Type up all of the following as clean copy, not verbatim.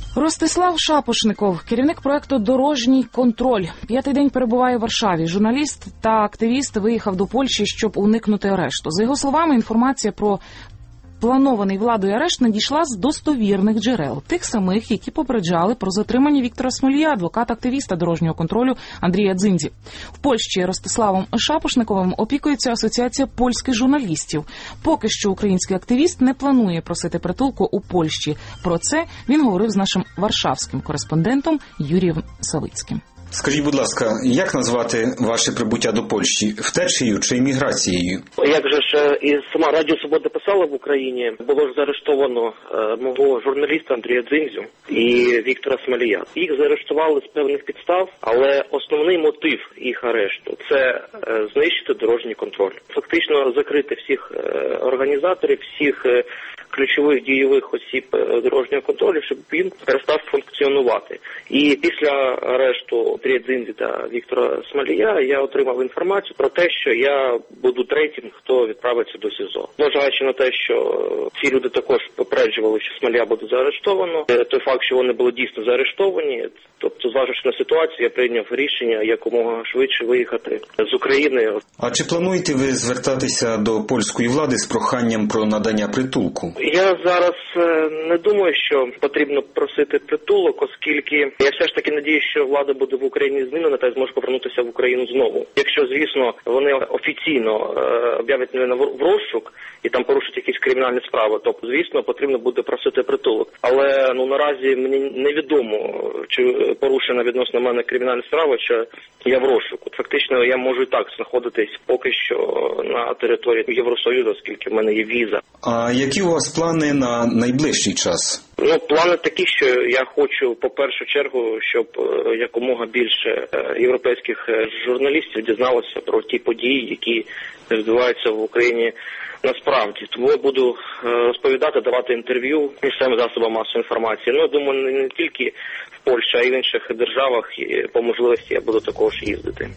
Ростислав Шапошников, керівник проекту «Дорожній контроль», 5-й день перебуває в Варшаві. Журналіст та активіст виїхав до Польщі, щоб уникнути арешту. За його словами, інформація про планований владою арешт надійшла з достовірних джерел, тих самих, які попереджали про затримання Віктора Смолія, адвоката-активіста дорожнього контролю Андрія Дзиндзі. В Польщі Ростиславом Шапошниковим опікується Асоціація польських журналістів. Поки що український активіст не планує просити притулку у Польщі. Про це він говорив з нашим варшавським кореспондентом Юрієм Савицьким. Скажіть, будь ласка, як назвати ваше прибуття до Польщі? Втечею чи еміграцією? Як же ж і сама Радіо Свобода писала в Україні, було ж заарештовано мого журналіста Андрія Дзиндзю і Віктора Смолія. Їх заарештували з певних підстав, але основний мотив їх арешту – це знищити дорожній контроль. Фактично закрити всіх організаторів, всіх ключових дієвих осіб дорожнього контролю, щоб він перестав функціонувати. І після арешту Андрія Дзиндзі та Віктора Смолія я отримав інформацію про те, що я буду третім, хто відправиться до СІЗО. Зважаючи на те, що ці люди також попереджували, що Смолія буде заарештовано, той факт, що вони були дійсно заарештовані, тобто, зважаючи на ситуацію, я прийняв рішення якомога швидше виїхати з України. А чи плануєте ви звертатися до польської влади з проханням про надання притулку? Я зараз не думаю, що потрібно просити притулок, оскільки я все ж таки надію, що влада буде в Україні змінена та зможе повернутися в Україну знову. Якщо, звісно, вони офіційно об'являть мене в розшук і там порушать якісь кримінальні справи, то, звісно, потрібно буде просити притулок. Але наразі мені невідомо, чи порушена відносно мене кримінальна справа, чи я в розшуку. Фактично, я можу і так знаходитись поки що на території Євросоюзу, оскільки в мене є віза. А які у вас плани на найближчий час? Плани такі, що я хочу, по першу чергу, щоб якомога більше європейських журналістів дізналося про ті події, які відбуваються в Україні насправді. Тому я буду розповідати, давати інтерв'ю місцевим засобам масової інформації. Я думаю, не тільки в Польщі, а й в інших державах. І по можливості я буду також їздити.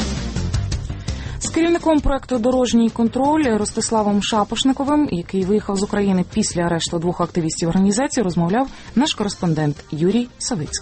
З керівником проекту «Дорожній контроль» Ростиславом Шапошниковим, який виїхав з України після арешту двох активістів організації, розмовляв наш кореспондент Юрій Савицький.